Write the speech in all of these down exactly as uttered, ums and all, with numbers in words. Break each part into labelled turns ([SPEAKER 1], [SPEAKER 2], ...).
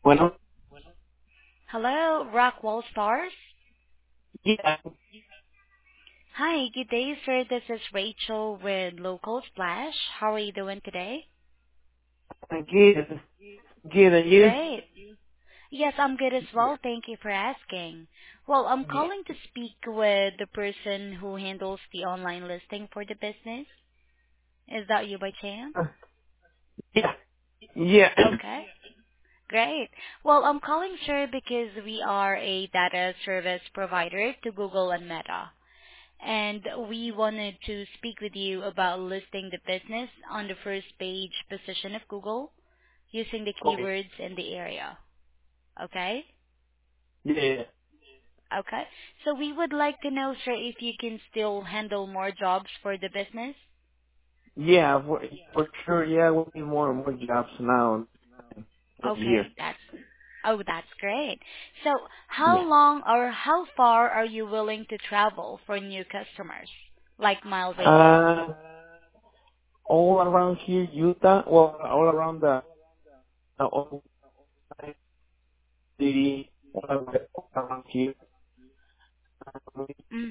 [SPEAKER 1] Bueno,
[SPEAKER 2] Hello, Rockwall Stars.
[SPEAKER 1] yeah,
[SPEAKER 2] Hi, good day, sir. This is Rachel with Local Splash. How are you doing today?
[SPEAKER 1] good, good, and you?
[SPEAKER 2] Great. Yes, I'm good as well. Thank you for asking. Well, I'm
[SPEAKER 1] Yeah,
[SPEAKER 2] calling to speak with the person who handles the online listing for the business. Is that you by chance?
[SPEAKER 1] Uh, yeah, yeah.
[SPEAKER 2] Okay. Great. Well, I'm calling, sir, because we are a data service provider to Google and Meta. And we wanted to speak with you about listing the business on the first page position of Google using the
[SPEAKER 1] Okay,
[SPEAKER 2] keywords in the area. Okay?
[SPEAKER 1] yeah,
[SPEAKER 2] Okay. So we would like to know, sir, if you can still handle more jobs for the business.
[SPEAKER 1] yeah, for, for sure. Yeah, we'll need more and more jobs now this year.
[SPEAKER 2] Okay, that's oh, that's great. So how
[SPEAKER 1] Yeah.
[SPEAKER 2] long or how far are you willing to travel for new customers? Like mile radius?
[SPEAKER 1] Uh, all around here, Utah. Well, all around the, the old city, all around here.
[SPEAKER 2] Mm.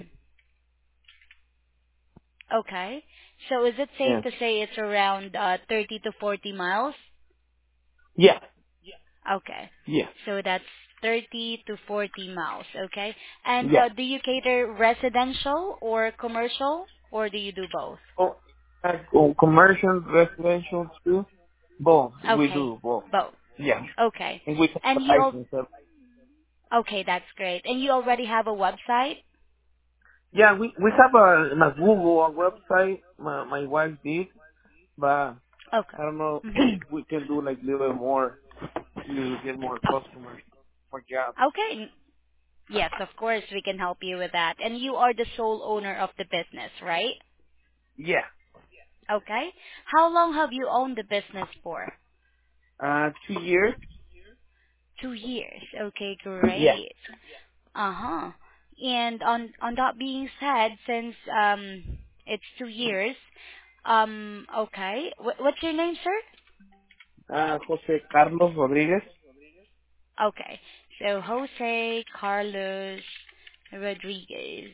[SPEAKER 2] Okay. So is it safe
[SPEAKER 1] Yeah,
[SPEAKER 2] to say it's around uh, thirty to forty miles?
[SPEAKER 1] yeah,
[SPEAKER 2] Okay.
[SPEAKER 1] yeah,
[SPEAKER 2] So that's thirty to forty miles, okay? And
[SPEAKER 1] yeah.
[SPEAKER 2] uh, do you cater residential or commercial, or do you do both?
[SPEAKER 1] Oh, uh, oh, commercial, residential too. Both. We
[SPEAKER 2] Okay,
[SPEAKER 1] do both.
[SPEAKER 2] both.
[SPEAKER 1] Yeah,
[SPEAKER 2] Okay.
[SPEAKER 1] and we have
[SPEAKER 2] And
[SPEAKER 1] a
[SPEAKER 2] you al-
[SPEAKER 1] license.
[SPEAKER 2] okay, that's great. And you already have a website?
[SPEAKER 1] Yeah, we we have a, a Google a website. My my wife did, but
[SPEAKER 2] Okay.
[SPEAKER 1] I don't know
[SPEAKER 2] Mhm.
[SPEAKER 1] if we can do like a little bit more to get more customers, more jobs.
[SPEAKER 2] Okay. Yes, of course, we can help you with that. And you are the sole owner of the business, right?
[SPEAKER 1] Yeah.
[SPEAKER 2] Okay. How long have you owned the business for?
[SPEAKER 1] Uh, two years.
[SPEAKER 2] Two years. Okay,
[SPEAKER 1] Yeah.
[SPEAKER 2] great. Uh-huh. And on on that being said, since um it's two years, um okay. Wh- what's your name, sir?
[SPEAKER 1] Uh, Jose Carlos Rodriguez.
[SPEAKER 2] Okay. So Jose Carlos Rodriguez.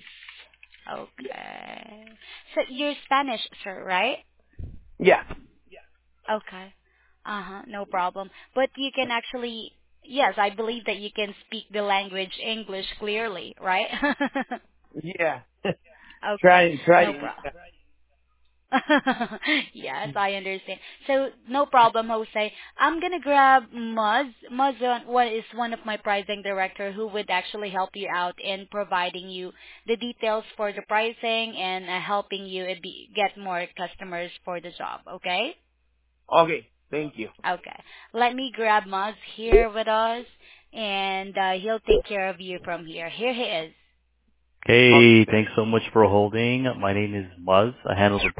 [SPEAKER 2] Okay. So you're Spanish, sir, right?
[SPEAKER 1] Yeah.
[SPEAKER 2] Okay. Uh-huh, no problem. But you can actually, yes, I believe that you can speak the language English clearly, right?
[SPEAKER 1] Yeah.
[SPEAKER 2] Okay,
[SPEAKER 1] trying,
[SPEAKER 2] no
[SPEAKER 1] trying.
[SPEAKER 2] problem. Yes, I understand. So no problem, Jose. I'm gonna grab Muz. Muz uh, what is one of my pricing director who would actually help you out in providing you the details for the pricing and uh, helping you uh, be, get more customers for the job. Okay?
[SPEAKER 1] Okay. Thank you.
[SPEAKER 2] Okay. Let me grab Muz here with us, and uh, he'll take care of you from here. Here he is.
[SPEAKER 1] Okay.
[SPEAKER 3] Hey, thanks so much for holding. My name is Muzz. I handle the